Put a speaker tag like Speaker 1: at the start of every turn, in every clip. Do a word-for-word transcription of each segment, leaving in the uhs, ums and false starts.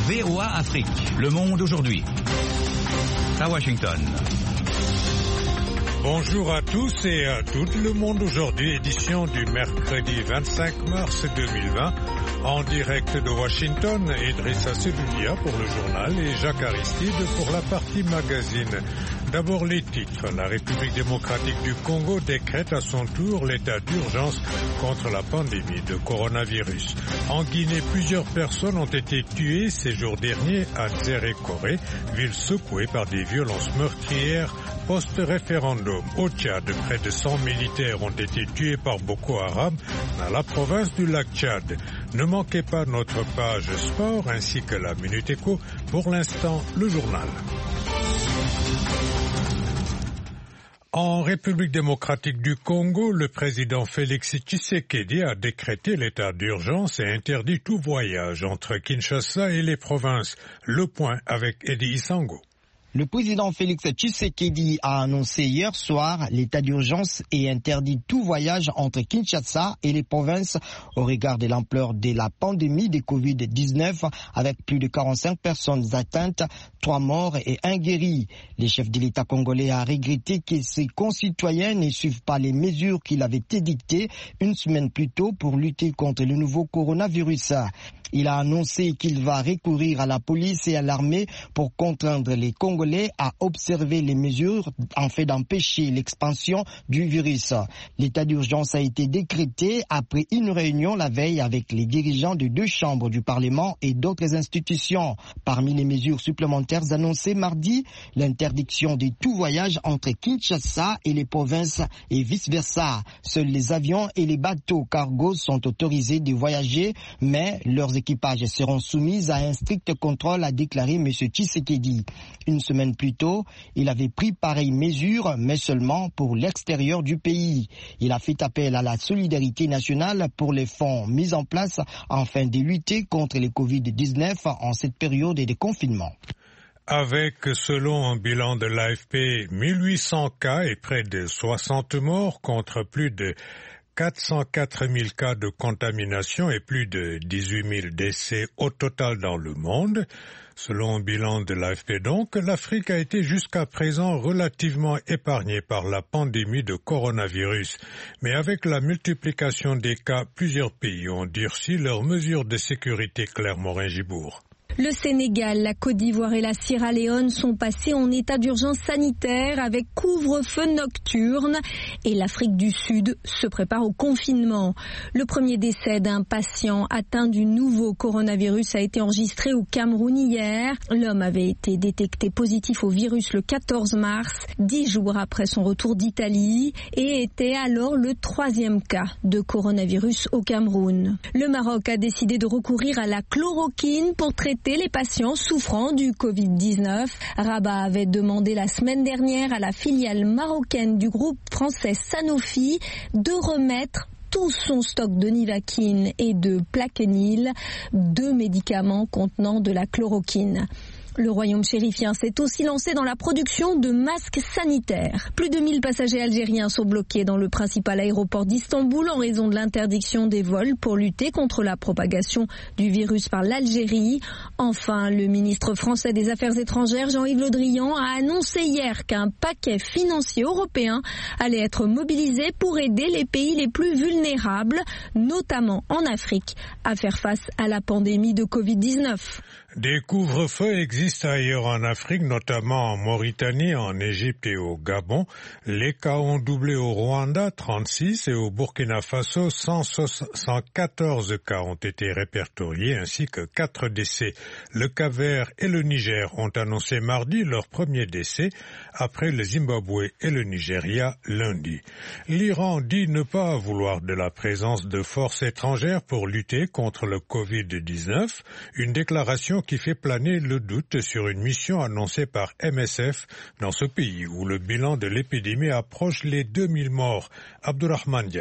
Speaker 1: V O A Afrique, Le Monde aujourd'hui. À Washington.
Speaker 2: Bonjour à tous et à toutes. Le Monde aujourd'hui, édition du mercredi vingt-cinq mars deux mille vingt. En direct de Washington, Idrissa Seloudia pour le journal et Jacques Aristide pour la partie magazine. D'abord les titres. La République démocratique du Congo décrète à son tour l'état d'urgence contre la pandémie de coronavirus. En Guinée, plusieurs personnes ont été tuées ces jours derniers à Nzérékoré, ville secouée par des violences meurtrières post-référendum. Au Tchad, près de cent militaires ont été tués par Boko Haram dans la province du lac Tchad. Ne manquez pas notre page sport ainsi que la Minute Éco. Pour l'instant, le journal. En République démocratique du Congo, le président Félix Tshisekedi a décrété l'état d'urgence et interdit tout voyage entre Kinshasa et les provinces. Le point avec Eddie Isango.
Speaker 3: Le président Félix Tshisekedi a annoncé hier soir l'état d'urgence et interdit tout voyage entre Kinshasa et les provinces au regard de l'ampleur de la pandémie de covid dix-neuf avec plus de quarante-cinq personnes atteintes, trois morts et un guéri. Le chef de l'État congolais a regretté que ses concitoyens ne suivent pas les mesures qu'il avait édictées une semaine plus tôt pour lutter contre le nouveau coronavirus. Il a annoncé qu'il va recourir à la police et à l'armée pour contraindre les Congolais à observer les mesures en fait d'empêcher l'expansion du virus. L'état d'urgence a été décrété après une réunion la veille avec les dirigeants de deux chambres du Parlement et d'autres institutions. Parmi les mesures supplémentaires annoncées mardi, l'interdiction de tout voyage entre Kinshasa et les provinces et vice-versa. Seuls les avions et les bateaux cargo sont autorisés de voyager, mais leurs équipages seront soumis à un strict contrôle, a déclaré M. Tshisekedi. Une semaine plus tôt, il avait pris pareille mesure, mais seulement pour l'extérieur du pays. Il a fait appel à la solidarité nationale pour les fonds mis en place afin de lutter contre le covid dix-neuf en cette période de confinement.
Speaker 2: Avec, selon un bilan de l'A F P, mille huit cents cas et près de soixante morts contre plus de quatre cent quatre mille cas de contamination et plus de dix-huit mille décès au total dans le monde. Selon un bilan de l'A F P donc, l'Afrique a été jusqu'à présent relativement épargnée par la pandémie de coronavirus. Mais avec la multiplication des cas, plusieurs pays ont durci leurs mesures de sécurité. Claire Morin-Gibourg.
Speaker 4: Le Sénégal, la Côte d'Ivoire et la Sierra Leone sont passés en état d'urgence sanitaire avec couvre-feu nocturne et l'Afrique du Sud se prépare au confinement. Le premier décès d'un patient atteint du nouveau coronavirus a été enregistré au Cameroun hier. L'homme avait été détecté positif au virus le quatorze mars, dix jours après son retour d'Italie, et était alors le troisième cas de coronavirus au Cameroun. Le Maroc a décidé de recourir à la chloroquine pour traiter les patients souffrant du covid dix-neuf. Rabat avait demandé la semaine dernière à la filiale marocaine du groupe français Sanofi de remettre tout son stock de Nivaquine et de Plaquenil, deux médicaments contenant de la chloroquine. Le royaume chérifien s'est aussi lancé dans la production de masques sanitaires. Plus de mille passagers algériens sont bloqués dans le principal aéroport d'Istanbul en raison de l'interdiction des vols pour lutter contre la propagation du virus par l'Algérie. Enfin, le ministre français des Affaires étrangères, Jean-Yves Le Drian, a annoncé hier qu'un paquet financier européen allait être mobilisé pour aider les pays les plus vulnérables, notamment en Afrique, à faire face à la pandémie de covid dix-neuf.
Speaker 2: Des couvre-feux existent ailleurs en Afrique, notamment en Mauritanie, en Égypte et au Gabon. Les cas ont doublé au Rwanda, trente-six, et au Burkina Faso, cent quatorze cas ont été répertoriés, ainsi que quatre décès. Le Cap-Vert et le Niger ont annoncé mardi leur premier décès, après le Zimbabwe et le Nigeria lundi. L'Iran dit ne pas vouloir de la présence de forces étrangères pour lutter contre le covid dix-neuf, une déclaration qui fait planer le doute sur une mission annoncée par M S F dans ce pays où le bilan de l'épidémie approche les deux mille morts. Abdourahmane Dia.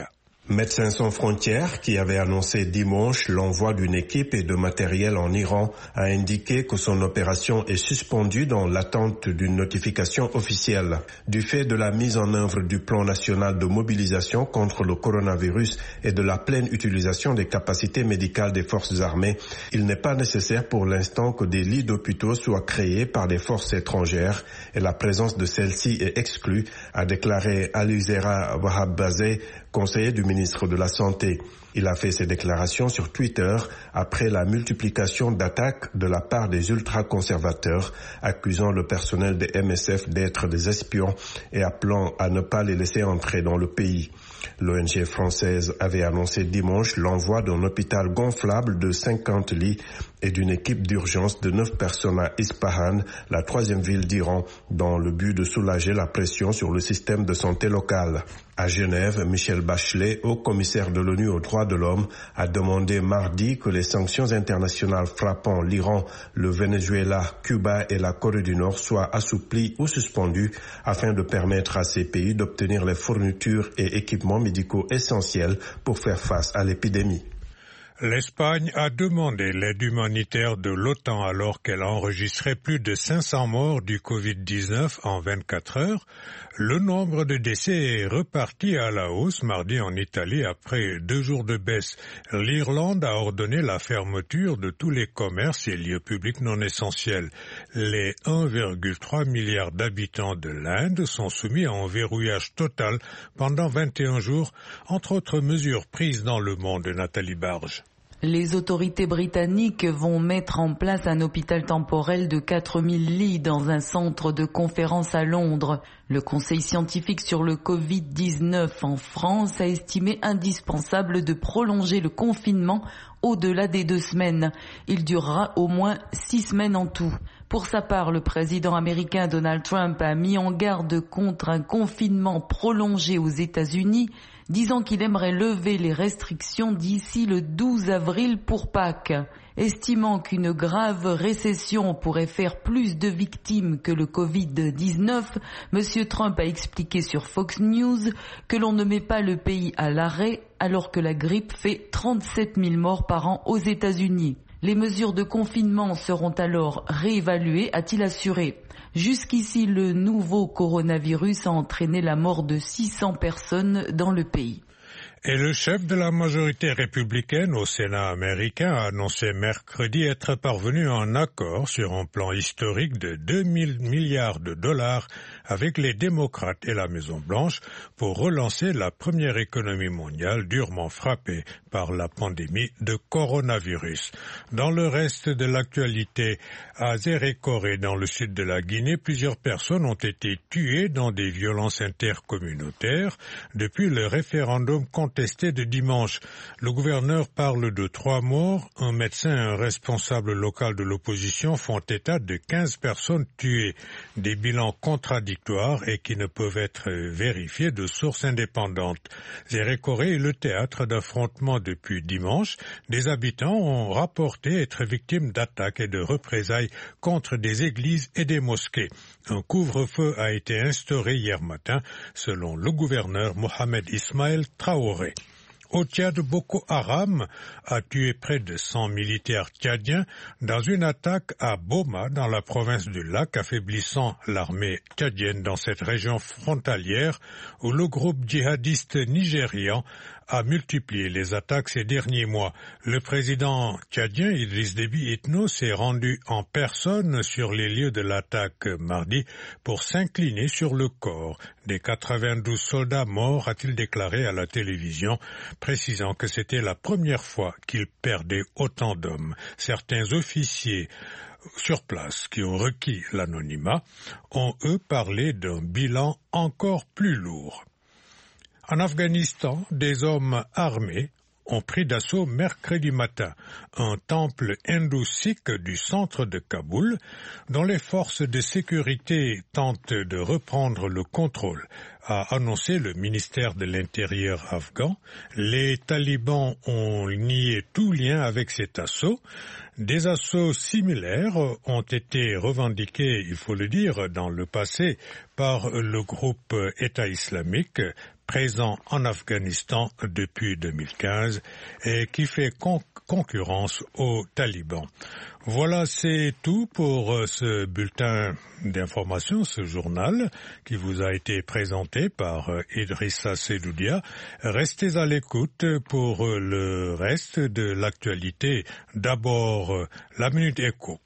Speaker 5: Médecins sans frontières, qui avait annoncé dimanche l'envoi d'une équipe et de matériel en Iran, a indiqué que son opération est suspendue dans l'attente d'une notification officielle. Du fait de la mise en œuvre du plan national de mobilisation contre le coronavirus et de la pleine utilisation des capacités médicales des forces armées, il n'est pas nécessaire pour l'instant que des lits d'hôpitaux soient créés par des forces étrangères et la présence de celles-ci est exclue, a déclaré Alizera Wahabbazeh, conseiller du ministre de la Santé. Il a fait ces déclarations sur Twitter après la multiplication d'attaques de la part des ultra-conservateurs, accusant le personnel des M S F d'être des espions et appelant à ne pas les laisser entrer dans le pays. L'O N G française avait annoncé dimanche l'envoi d'un hôpital gonflable de cinquante lits et d'une équipe d'urgence de neuf personnes à Ispahan, la troisième ville d'Iran, dans le but de soulager la pression sur le système de santé local. À Genève, Michelle Bachelet, haut commissaire de l'ONU aux droits de l'homme, a demandé mardi que les sanctions internationales frappant l'Iran, le Venezuela, Cuba et la Corée du Nord soient assouplies ou suspendues afin de permettre à ces pays d'obtenir les fournitures et équipements médicaux essentiels pour faire face à l'épidémie.
Speaker 2: L'Espagne a demandé l'aide humanitaire de l'OTAN alors qu'elle a enregistré plus de cinq cents morts du covid dix-neuf en vingt-quatre heures. Le nombre de décès est reparti à la hausse mardi en Italie après deux jours de baisse. L'Irlande a ordonné la fermeture de tous les commerces et lieux publics non essentiels. Les un virgule trois milliard d'habitants de l'Inde sont soumis à un verrouillage total pendant vingt et un jours, entre autres mesures prises dans le monde. Nathalie Barge.
Speaker 6: Les autorités britanniques vont mettre en place un hôpital temporel de quatre mille lits dans un centre de conférence à Londres. Le Conseil scientifique sur le covid dix-neuf en France a estimé indispensable de prolonger le confinement au-delà des deux semaines. Il durera au moins six semaines en tout. Pour sa part, le président américain Donald Trump a mis en garde contre un confinement prolongé aux États-Unis, disant qu'il aimerait lever les restrictions d'ici le douze avril pour Pâques. Estimant qu'une grave récession pourrait faire plus de victimes que le covid dix-neuf, M. Trump a expliqué sur Fox News que l'on ne met pas le pays à l'arrêt alors que la grippe fait trente-sept mille morts par an aux États-Unis. Les mesures de confinement seront alors réévaluées, a-t-il assuré. Jusqu'ici, le nouveau coronavirus a entraîné la mort de six cents personnes dans le pays.
Speaker 2: Et le chef de la majorité républicaine au Sénat américain a annoncé mercredi être parvenu à un accord sur un plan historique de deux mille milliards de dollars avec les démocrates et la Maison-Blanche pour relancer la première économie mondiale durement frappée par la pandémie de coronavirus. Dans le reste de l'actualité, à Zérékoré, dans le sud de la Guinée, plusieurs personnes ont été tuées dans des violences intercommunautaires depuis le référendum contesté de dimanche. Le gouverneur parle de trois morts. Un médecin et un responsable local de l'opposition font état de quinze personnes tuées. Des bilans contradictoires et qui ne peuvent être vérifiés de sources indépendantes. Zérékoré est le théâtre d'affrontements depuis dimanche. Des habitants ont rapporté être victimes d'attaques et de représailles contre des églises et des mosquées. Un couvre-feu a été instauré hier matin, selon le gouverneur Mohamed Ismaël Traoré. Au Tchad, Boko Haram a tué près de cent militaires tchadiens dans une attaque à Boma, dans la province du Lac, affaiblissant l'armée tchadienne dans cette région frontalière où le groupe djihadiste nigérian a multiplié les attaques ces derniers mois. Le président tchadien Idriss Déby Itno s'est rendu en personne sur les lieux de l'attaque mardi pour s'incliner sur le corps des quatre-vingt-douze soldats morts, a-t-il déclaré à la télévision, précisant que c'était la première fois qu'il perdait autant d'hommes. Certains officiers sur place qui ont requis l'anonymat ont eux parlé d'un bilan encore plus lourd. En Afghanistan, des hommes armés ont pris d'assaut mercredi matin un temple hindou-sikh du centre de Kaboul, dont les forces de sécurité tentent de reprendre le contrôle, a annoncé le ministère de l'Intérieur afghan. Les talibans ont nié tout lien avec cet assaut. Des assauts similaires ont été revendiqués, il faut le dire, dans le passé par le groupe État islamique, présent en Afghanistan depuis deux mille quinze et qui fait con- concurrence aux talibans. Voilà, c'est tout pour ce bulletin d'information, ce journal qui vous a été présenté par Idrissa Sedoudia. Restez à l'écoute pour le reste de l'actualité. D'abord, la Minute Éco.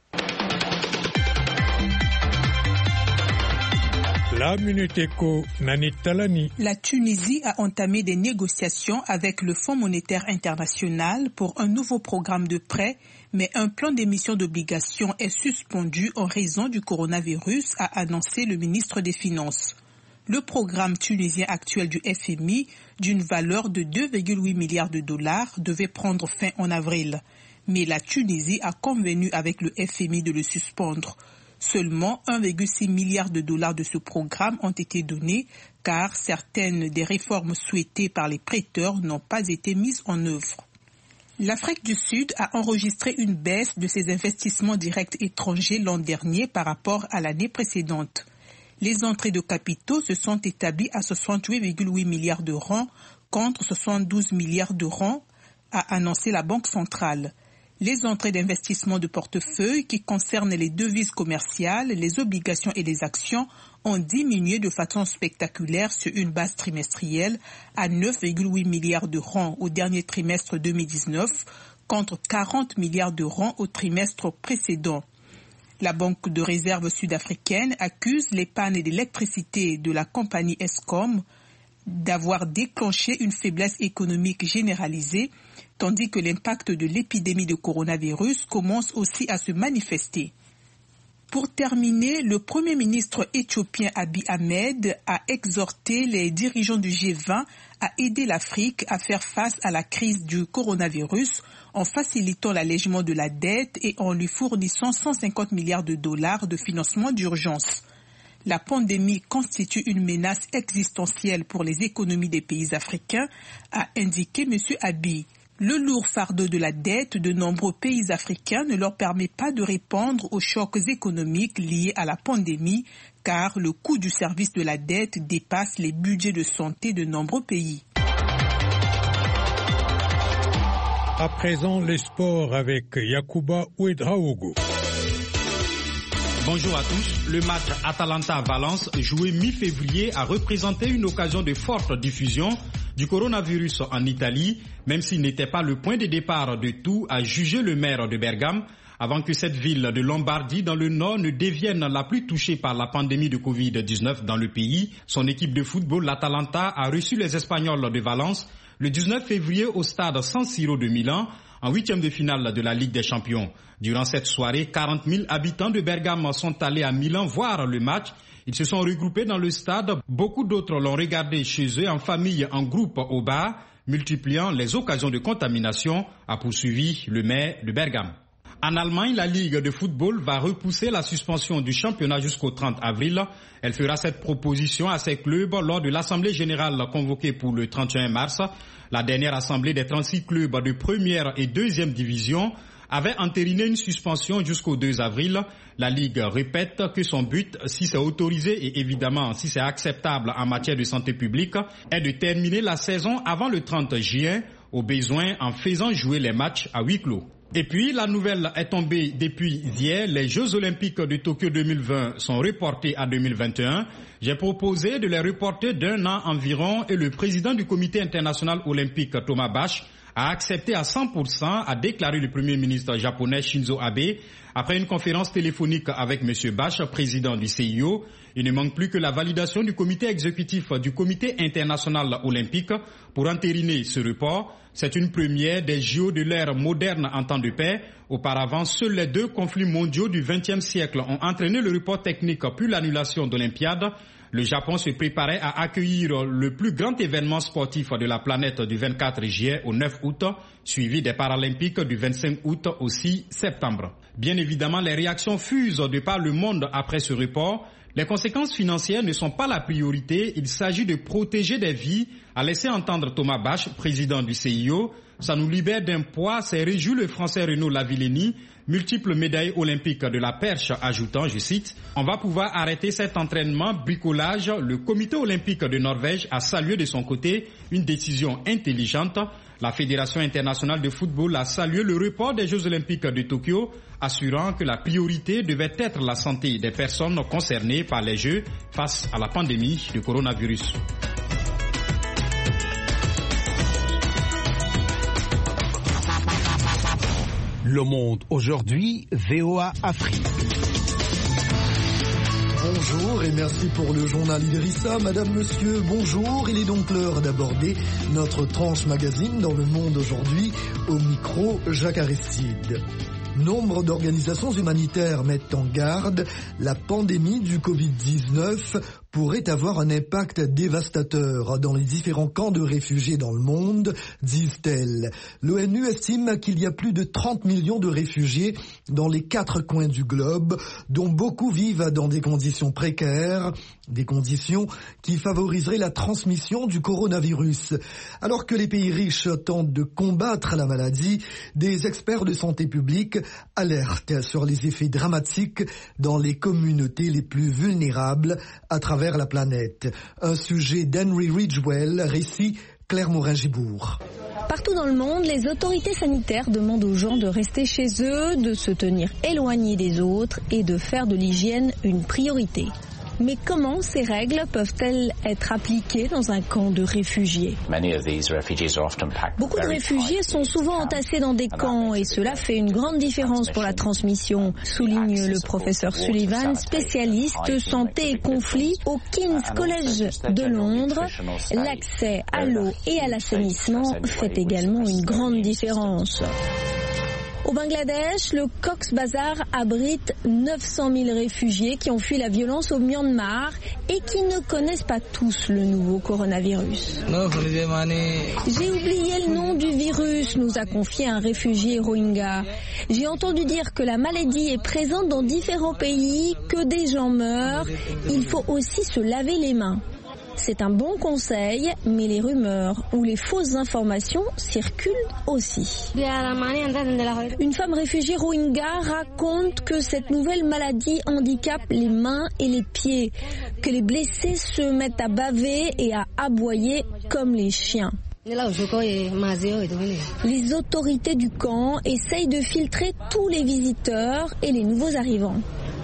Speaker 2: La Minute Éco, Nanit Talani.
Speaker 7: La Tunisie a entamé des négociations avec le Fonds monétaire international pour un nouveau programme de prêt, mais un plan d'émission d'obligations est suspendu en raison du coronavirus, a annoncé le ministre des Finances. Le programme tunisien actuel du F M I, d'une valeur de deux virgule huit milliards de dollars, devait prendre fin en avril. Mais la Tunisie a convenu avec le F M I de le suspendre. Seulement un virgule six milliard de dollars de ce programme ont été donnés car certaines des réformes souhaitées par les prêteurs n'ont pas été mises en œuvre. L'Afrique du Sud a enregistré une baisse de ses investissements directs étrangers l'an dernier par rapport à l'année précédente. Les entrées de capitaux se sont établies à soixante-huit virgule huit milliards de rands contre soixante-douze milliards de rands, a annoncé la Banque centrale. Les entrées d'investissement de portefeuille qui concernent les devises commerciales, les obligations et les actions ont diminué de façon spectaculaire sur une base trimestrielle à neuf virgule huit milliards de rands au dernier trimestre deux mille dix-neuf contre quarante milliards de rands au trimestre précédent. La Banque de réserve sud-africaine accuse les pannes d'électricité de la compagnie Eskom d'avoir déclenché une faiblesse économique généralisée, tandis que l'impact de l'épidémie de coronavirus commence aussi à se manifester. Pour terminer, le Premier ministre éthiopien Abiy Ahmed a exhorté les dirigeants du G vingt à aider l'Afrique à faire face à la crise du coronavirus en facilitant l'allègement de la dette et en lui fournissant cent cinquante milliards de dollars de financement d'urgence. La pandémie constitue une menace existentielle pour les économies des pays africains, a indiqué M. Abiy. Le lourd fardeau de la dette de nombreux pays africains ne leur permet pas de répondre aux chocs économiques liés à la pandémie, car le coût du service de la dette dépasse les budgets de santé de nombreux pays.
Speaker 2: À présent, les sports avec Yacouba Ouedraogo.
Speaker 8: Bonjour à tous. Le match Atalanta-Valence, joué mi-février, a représenté une occasion de forte diffusion du coronavirus en Italie, même s'il n'était pas le point de départ de tout, a jugé le maire de Bergame, avant que cette ville de Lombardie dans le nord ne devienne la plus touchée par la pandémie de covid dix-neuf dans le pays. Son équipe de football, l'Atalanta, a reçu les Espagnols de Valence le dix-neuf février au stade San Siro de Milan, en huitième de finale de la Ligue des Champions. Durant cette soirée, quarante mille habitants de Bergame sont allés à Milan voir le match. Ils se sont regroupés dans le stade. Beaucoup d'autres l'ont regardé chez eux, en famille, en groupe, au bar, multipliant les occasions de contamination, a poursuivi le maire de Bergame. En Allemagne, la Ligue de football va repousser la suspension du championnat jusqu'au trente avril. Elle fera cette proposition à ses clubs lors de l'Assemblée générale convoquée pour le trente et un mars. La dernière assemblée des trente-six clubs de première et deuxième division avait entériné une suspension jusqu'au deux avril. La Ligue répète que son but, si c'est autorisé et évidemment si c'est acceptable en matière de santé publique, est de terminer la saison avant le trente juin, au besoin en faisant jouer les matchs à huis clos. Et puis, la nouvelle est tombée depuis hier. Les Jeux Olympiques de Tokyo deux mille vingt sont reportés à deux mille vingt et un. J'ai proposé de les reporter d'un an environ et le président du Comité international olympique, Thomas Bach, a accepté à cent pour cent, a déclaré le Premier ministre japonais Shinzo Abe. Après une conférence téléphonique avec M. Bach, président du C I O, il ne manque plus que la validation du comité exécutif du Comité international olympique pour entériner ce report. C'est une première des J O de l'ère moderne en temps de paix. Auparavant, seuls les deux conflits mondiaux du vingtième siècle ont entraîné le report technique puis l'annulation d'Olympiades. Le Japon se préparait à accueillir le plus grand événement sportif de la planète du vingt-quatre juillet au neuf août, suivi des Paralympiques du vingt-cinq août au six septembre. Bien évidemment, les réactions fusent de par le monde après ce report. Les conséquences financières ne sont pas la priorité, il s'agit de protéger des vies, a laissé entendre Thomas Bach, président du C I O. Ça nous libère d'un poids, s'est réjoui le Français Renaud Lavillenie, multiple médaille olympique de la perche, ajoutant, je cite, « On va pouvoir arrêter cet entraînement bricolage. Le comité olympique de Norvège a salué de son côté une décision intelligente. La Fédération internationale de football a salué le report des Jeux olympiques de Tokyo, assurant que la priorité devait être la santé des personnes concernées par les Jeux face à la pandémie de coronavirus. »
Speaker 9: Le Monde aujourd'hui, V O A Afrique.
Speaker 10: Bonjour et merci pour le journal Idrissa. Madame, monsieur, bonjour. Il est donc l'heure d'aborder notre tranche magazine dans Le Monde aujourd'hui. Au micro, Jacques Aristide. Nombre d'organisations humanitaires mettent en garde. La pandémie du covid dix-neuf pourrait avoir un impact dévastateur dans les différents camps de réfugiés dans le monde, disent-elles. L'ONU estime qu'il y a plus de trente millions de réfugiés dans les quatre coins du globe, dont beaucoup vivent dans des conditions précaires, des conditions qui favoriseraient la transmission du coronavirus. Alors que les pays riches tentent de combattre la maladie, des experts de santé publique alertent sur les effets dramatiques dans les communautés les plus vulnérables à travers la planète. Un sujet d'Henry Ridgewell, récit Claire Morin-Gibourg.
Speaker 4: Partout dans le monde, les autorités sanitaires demandent aux gens de rester chez eux, de se tenir éloignés des autres et de faire de l'hygiène une priorité. Mais comment ces règles peuvent-elles être appliquées dans un camp de réfugiés ? Beaucoup de réfugiés sont souvent entassés dans des camps et cela fait une grande différence pour la transmission, souligne le professeur Sullivan, spécialiste santé et conflits au King's College de Londres. L'accès à l'eau et à l'assainissement fait également une grande différence. Au Bangladesh, le Cox's Bazar abrite neuf cent mille réfugiés qui ont fui la violence au Myanmar et qui ne connaissent pas tous le nouveau coronavirus. J'ai oublié le nom du virus, nous a confié un réfugié Rohingya. J'ai entendu dire que la maladie est présente dans différents pays, que des gens meurent. Il faut aussi se laver les mains. C'est un bon conseil, mais les rumeurs ou les fausses informations circulent aussi. Une femme réfugiée Rohingya raconte que cette nouvelle maladie handicape les mains et les pieds, que les blessés se mettent à baver et à aboyer comme les chiens. Les autorités du camp essayent de filtrer tous les visiteurs et les nouveaux arrivants.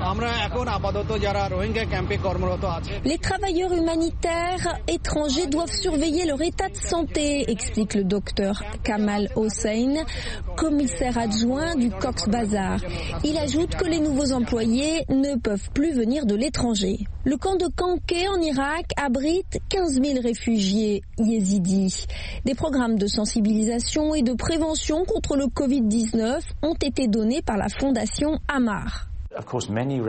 Speaker 4: Les travailleurs humanitaires étrangers doivent surveiller leur état de santé, explique le docteur Kamal Hossein, commissaire adjoint du Cox's Bazar. Il ajoute que les nouveaux employés ne peuvent plus venir de l'étranger. Le camp de Kanké en Irak abrite quinze mille réfugiés yézidis. Des programmes de sensibilisation et de prévention contre le covid dix-neuf ont été donnés par la fondation Amar. Pour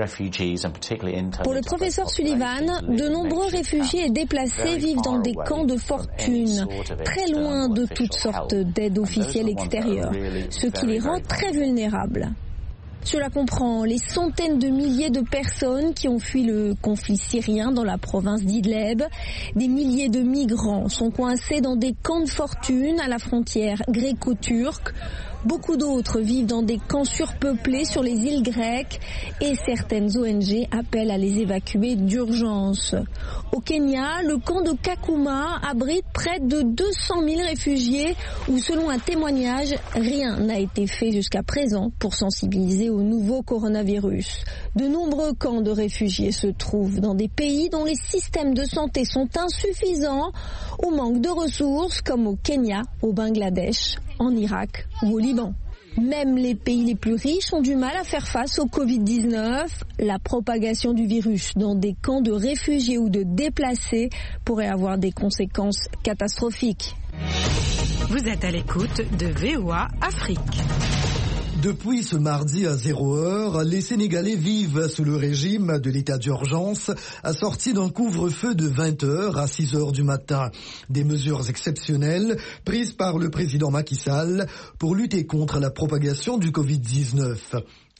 Speaker 4: le professeur Sullivan, de nombreux réfugiés et déplacés vivent dans des camps de fortune, très loin de toutes sortes d'aides officielles extérieures, ce qui les rend très vulnérables. Cela comprend les centaines de milliers de personnes qui ont fui le conflit syrien dans la province d'Idleb. Des milliers de migrants sont coincés dans des camps de fortune à la frontière gréco-turque. Beaucoup d'autres vivent dans des camps surpeuplés sur les îles grecques et certaines O N G appellent à les évacuer d'urgence. Au Kenya, le camp de Kakuma abrite près de deux cent mille réfugiés où, selon un témoignage, rien n'a été fait jusqu'à présent pour sensibiliser au nouveau coronavirus. De nombreux camps de réfugiés se trouvent dans des pays dont les systèmes de santé sont insuffisants ou manquent de ressources, comme au Kenya, au Bangladesh, en Irak ou au Liban. Même les pays les plus riches ont du mal à faire face au covid dix-neuf. La propagation du virus dans des camps de réfugiés ou de déplacés pourrait avoir des conséquences catastrophiques.
Speaker 11: Vous êtes à l'écoute de V O A Afrique.
Speaker 10: Depuis ce mardi à zéro heure, les Sénégalais vivent sous le régime de l'état d'urgence, assorti d'un couvre-feu de vingt heures à six heures du matin. Des mesures exceptionnelles prises par le président Macky Sall pour lutter contre la propagation du covid dix-neuf.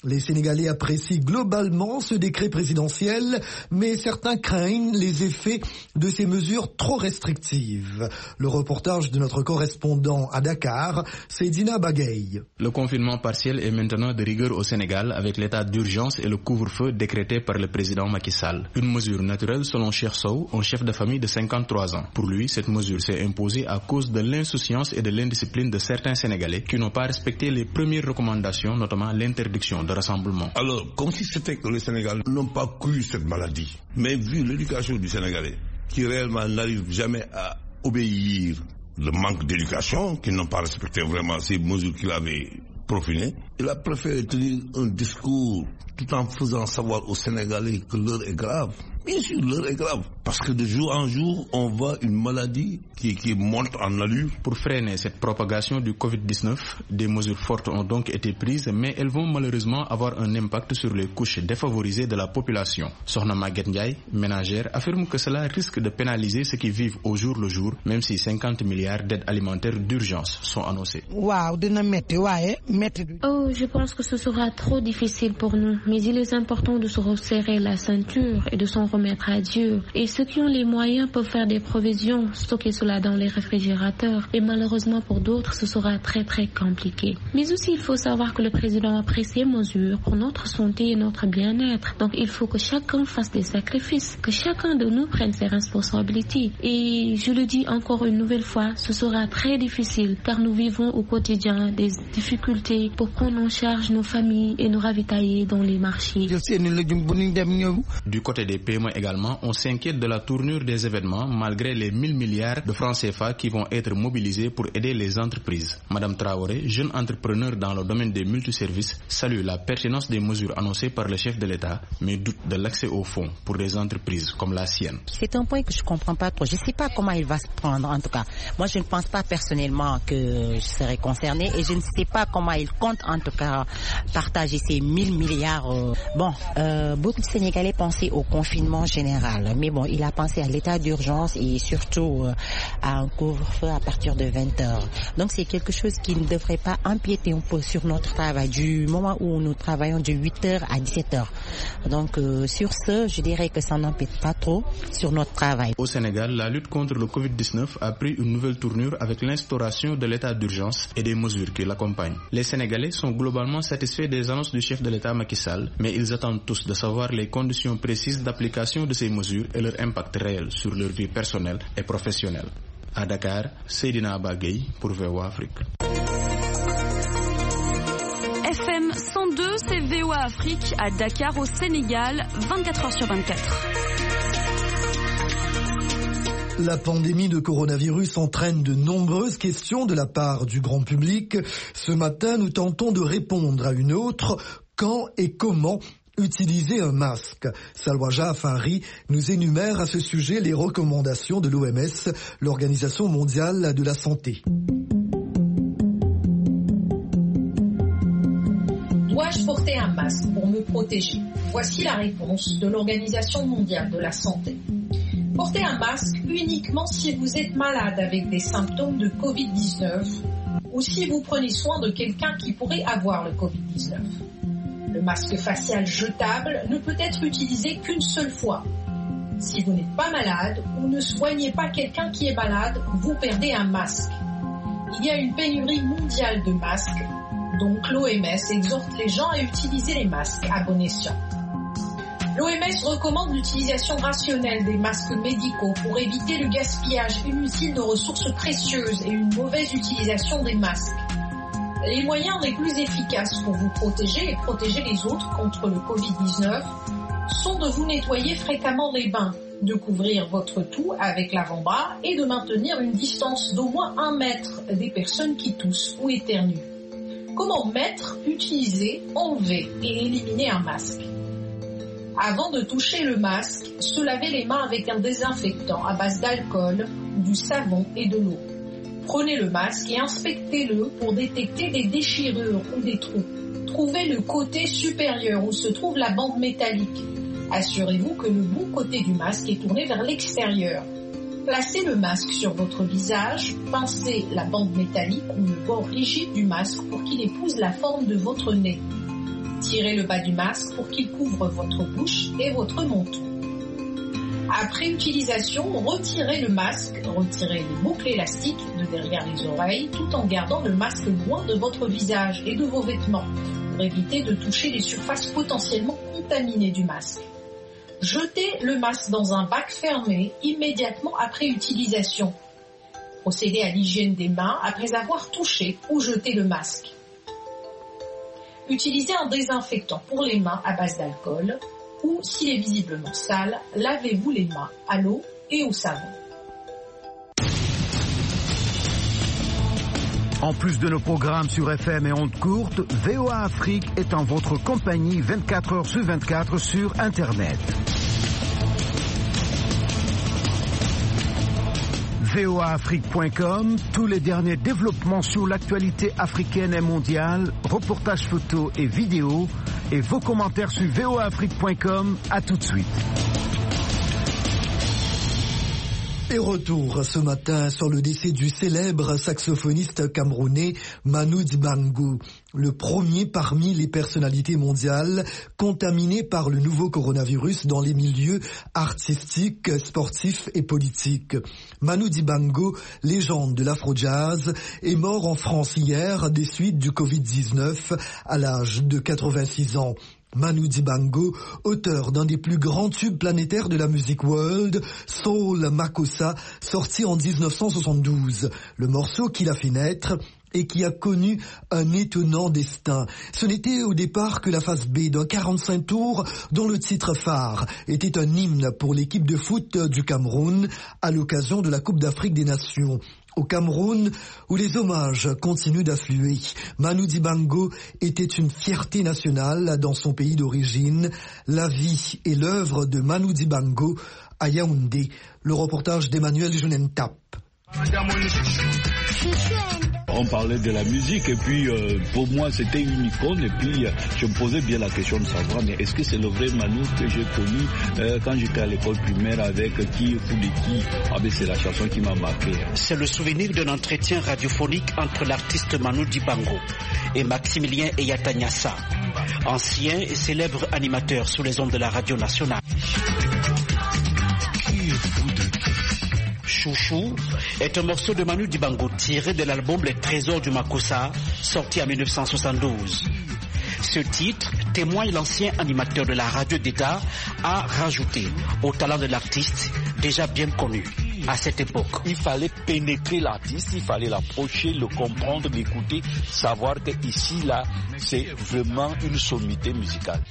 Speaker 10: Les Sénégalais apprécient globalement ce décret présidentiel, mais certains craignent les effets de ces mesures trop restrictives. Le reportage de notre correspondant à Dakar, Seydina Bagay.
Speaker 12: Le confinement partiel est maintenant de rigueur au Sénégal avec l'état d'urgence et le couvre-feu décrété par le président Macky Sall. Une mesure naturelle selon Cheikh Sow, un chef de famille de cinquante-trois ans. Pour lui, cette mesure s'est imposée à cause de l'insouciance et de l'indiscipline de certains Sénégalais qui n'ont pas respecté les premières recommandations, notamment l'interdiction de rassemblement.
Speaker 13: Alors, comme si c'était que les Sénégalais n'ont pas cru cette maladie. Mais vu l'éducation du Sénégalais, qui réellement n'arrive jamais à obéir, le manque d'éducation, qui n'ont pas respecté vraiment ces mesures qu'il avait profinées, il a préféré tenir un discours tout en faisant savoir aux Sénégalais que l'heure est grave. Bien sûr, l'heure est grave, parce que de jour en jour, on voit une maladie qui, qui monte en allure.
Speaker 12: Pour freiner cette propagation du covid dix-neuf, des mesures fortes ont donc été prises, mais elles vont malheureusement avoir un impact sur les couches défavorisées de la population. Sokhna Maguette Ndiaye, ménagère, affirme que cela risque de pénaliser ceux qui vivent au jour le jour, même si cinquante milliards d'aides alimentaires d'urgence sont annoncés.
Speaker 14: Oh, je pense que ce sera trop difficile pour nous, mais il est important de se resserrer la ceinture et de s'en remettre à Dieu. Et ceux qui ont les moyens peuvent faire des provisions, stocker cela dans les réfrigérateurs. Et malheureusement pour d'autres, ce sera très très compliqué. Mais aussi, il faut savoir que le président a pris ces mesures pour notre santé et notre bien-être. Donc il faut que chacun fasse des sacrifices, que chacun de nous prenne ses responsabilités. Et je le dis encore une nouvelle fois, ce sera très difficile car nous vivons au quotidien des difficultés pour prendre en charge nos familles et nous ravitailler dans les marchés.
Speaker 12: Du côté des P M E également, on s'inquiète de la tournure des événements malgré les mille milliards de francs C F A qui vont être mobilisés pour aider les entreprises. Madame Traoré, jeune entrepreneur dans le domaine des multiservices, salue la pertinence des mesures annoncées par le chef de l'État, mais doute de l'accès aux fonds pour des entreprises comme la sienne.
Speaker 15: C'est un point que je ne comprends pas trop. Je ne sais pas comment il va se prendre en tout cas. Moi je ne pense pas personnellement que je serai concernée et je ne sais pas comment il compte en tout cas partager ces mille milliards. Bon, euh, beaucoup de Sénégalais pensaient au confinement général, mais bon, il a pensé à l'état d'urgence et surtout euh, à un couvre-feu à partir de vingt heures. Donc c'est quelque chose qui ne devrait pas empiéter un peu sur notre travail du moment où nous travaillons de huit heures à dix-sept heures. Donc euh, sur ce, je dirais que ça n'empiète pas trop sur notre travail.
Speaker 12: Au Sénégal, la lutte contre le covid dix-neuf a pris une nouvelle tournure avec l'instauration de l'état d'urgence et des mesures qui l'accompagnent. Les Sénégalais sont globalement satisfaits des annonces du chef de l'État Macky Sall, mais ils attendent tous de savoir les conditions précises d'application de ces mesures et leur impact réel sur leur vie personnelle et professionnelle. À Dakar, Seydina Bagay pour V O A Afrique.
Speaker 16: F M cent deux, c'est V O A Afrique à Dakar au Sénégal, vingt-quatre heures sur vingt-quatre.
Speaker 10: La pandémie de coronavirus entraîne de nombreuses questions de la part du grand public. Ce matin, nous tentons de répondre à une autre. Quand et comment utiliser un masque? Salwa Jaafari nous énumère à ce sujet les recommandations de l'O M S, l'Organisation mondiale de la santé.
Speaker 17: Dois-je porter un masque pour me protéger? Voici la réponse de l'Organisation mondiale de la santé. Portez un masque uniquement si vous êtes malade avec des symptômes de covid dix-neuf ou si vous prenez soin de quelqu'un qui pourrait avoir le covid dix-neuf. Le masque facial jetable ne peut être utilisé qu'une seule fois. Si vous n'êtes pas malade ou ne soignez pas quelqu'un qui est malade, vous perdez un masque. Il y a une pénurie mondiale de masques, donc l'O M S exhorte les gens à utiliser les masques à bon escient. L'O M S recommande l'utilisation rationnelle des masques médicaux pour éviter le gaspillage inutile de ressources précieuses et une mauvaise utilisation des masques. Les moyens les plus efficaces pour vous protéger et protéger les autres contre le covid dix-neuf sont de vous nettoyer fréquemment les mains, de couvrir votre toux avec l'avant-bras et de maintenir une distance d'au moins un mètre des personnes qui toussent ou éternuent. Comment mettre, utiliser, enlever et éliminer un masque? Avant de toucher le masque, se laver les mains avec un désinfectant à base d'alcool, du savon et de l'eau. Prenez le masque et inspectez-le pour détecter des déchirures ou des trous. Trouvez le côté supérieur où se trouve la bande métallique. Assurez-vous que le bon côté du masque est tourné vers l'extérieur. Placez le masque sur votre visage, pincez la bande métallique ou le bord rigide du masque pour qu'il épouse la forme de votre nez. Tirez le bas du masque pour qu'il couvre votre bouche et votre menton. Après utilisation, retirez le masque, retirez les boucles élastiques de derrière les oreilles tout en gardant le masque loin de votre visage et de vos vêtements pour éviter de toucher les surfaces potentiellement contaminées du masque. Jetez le masque dans un bac fermé immédiatement après utilisation. Procédez à l'hygiène des mains après avoir touché ou jeté le masque. Utilisez un désinfectant pour les mains à base d'alcool ou, s'il est visiblement sale, lavez-vous les mains à l'eau et au savon.
Speaker 9: En plus de nos programmes sur F M et ondes courtes, V O A Afrique est en votre compagnie vingt-quatre heures sur vingt-quatre sur Internet. V O A Afrique point com, tous les derniers développements sur l'actualité africaine et mondiale, reportages photos et vidéos, et vos commentaires sur V O A Afrique point com. À tout de suite.
Speaker 10: Et retour ce matin sur le décès du célèbre saxophoniste camerounais Manu Dibango, le premier parmi les personnalités mondiales contaminées par le nouveau coronavirus dans les milieux artistiques, sportifs et politiques. Manu Dibango, légende de l'afro-jazz, est mort en France hier des suites du covid dix-neuf à l'âge de quatre-vingt-six ans. Manu Dibango, auteur d'un des plus grands tubes planétaires de la musique world, Soul Makossa, sorti en dix-neuf cent soixante-douze. Le morceau qui l'a fait naître et qui a connu un étonnant destin. Ce n'était au départ que la phase B d'un quarante-cinq tours dont le titre phare était un hymne pour l'équipe de foot du Cameroun à l'occasion de la Coupe d'Afrique des Nations. Au Cameroun, où les hommages continuent d'affluer, Manu Dibango était une fierté nationale dans son pays d'origine. La vie et l'œuvre de Manu Dibango à Yaoundé. Le reportage d'Emmanuel Junentap.
Speaker 18: On parlait de la musique et puis euh, pour moi c'était une icône et puis euh, je me posais bien la question de savoir mais est-ce que c'est le vrai Manu que j'ai connu euh, quand j'étais à l'école primaire avec qui fou de qui. Ah ben c'est la chanson qui m'a marqué.
Speaker 19: C'est le souvenir d'un entretien radiophonique entre l'artiste Manu Dibango et Maximilien Eyatanyassa, ancien et célèbre animateur sous les ondes de la radio nationale. Chouchou est un morceau de Manu Dibango tiré de l'album Les Trésors du Makossa, sorti en mille neuf cent soixante-douze. Ce titre témoigne l'ancien animateur de la radio d'État a rajouté au talent de l'artiste déjà bien connu à cette époque.
Speaker 18: Il fallait pénétrer l'artiste, il fallait l'approcher, le comprendre, l'écouter, savoir que ici là c'est vraiment une sommité musicale.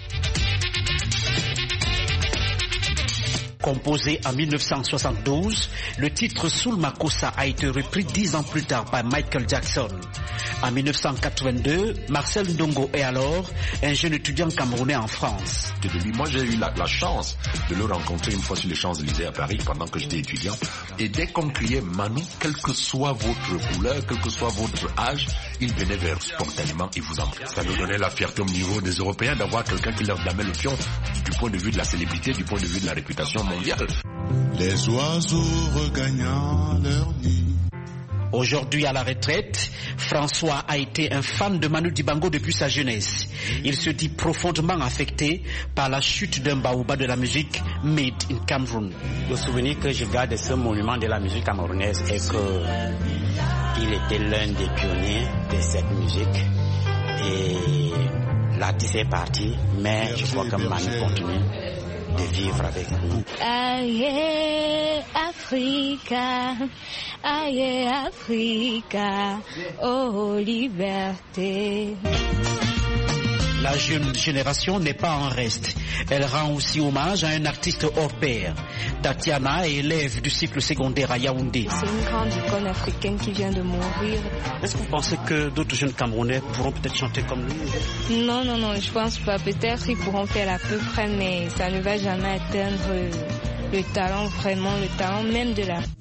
Speaker 19: Composé en mille neuf cent soixante-douze, le titre Soul Makossa a été repris dix ans plus tard par Michael Jackson. En mille neuf cent quatre-vingt-deux, Marcel Ndongo est alors un jeune étudiant camerounais en France.
Speaker 20: De lui, moi j'ai eu la, la chance de le rencontrer une fois sur les Champs-Élysées à Paris pendant que j'étais étudiant. Et dès qu'on criait Manu, quelle que soit votre couleur, quel que soit votre âge, il venait vers spontanément et vous embrassait. Ça nous donnait la fierté au niveau des Européens d'avoir quelqu'un qui leur damait le pion du point de vue de la célébrité, du point de vue de la réputation mondiale.
Speaker 21: Les oiseaux regagnant leur nid.
Speaker 19: Aujourd'hui à la retraite, François a été un fan de Manu Dibango depuis sa jeunesse. Il se dit profondément affecté par la chute d'un baobab de la musique made in Cameroun.
Speaker 22: Le souvenir que je garde de ce monument de la musique camerounaise est que il était l'un des pionniers de cette musique et l'artiste est parti, mais je crois que Manu continue de vivre avec nous.
Speaker 23: Aïe Africa, aïe Africa, oh liberté.
Speaker 19: La jeune génération n'est pas en reste. Elle rend aussi hommage à un artiste hors pair. Tatiana est élève du cycle secondaire à Yaoundé.
Speaker 23: C'est une grande icône africaine qui vient de mourir.
Speaker 19: Est-ce que vous pensez que d'autres jeunes Camerounais pourront peut-être chanter comme lui?
Speaker 23: Non, non, non, je pense pas. Peut-être qu'ils pourront faire à peu près, mais ça ne va jamais atteindre le talent, vraiment le talent même de la...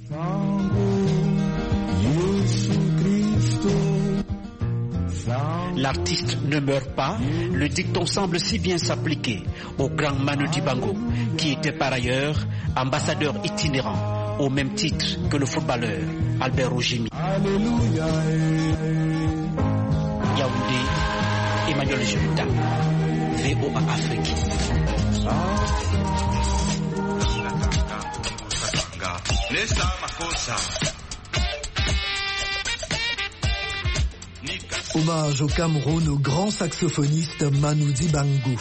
Speaker 19: L'artiste ne meurt pas, le dicton semble si bien s'appliquer au grand Manu Dibango, qui était par ailleurs ambassadeur itinérant, au même titre que le footballeur Albert Ojimi. Yaoundé, Emmanuel Junta. V O A Afrique.
Speaker 10: Hommage au Cameroun au grand saxophoniste Manu Dibango.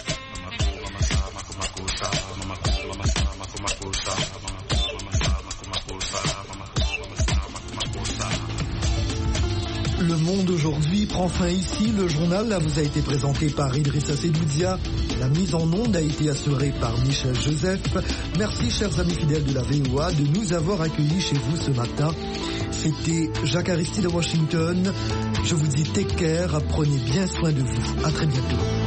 Speaker 10: Le Monde aujourd'hui prend fin ici. Le journal là, vous a été présenté par Idrissa Sedoudia. La mise en onde a été assurée par Michel Joseph. Merci, chers amis fidèles de la V O A, de nous avoir accueillis chez vous ce matin. C'était Jacques Aristide de Washington. Je vous dis take care, prenez bien soin de vous. À très bientôt.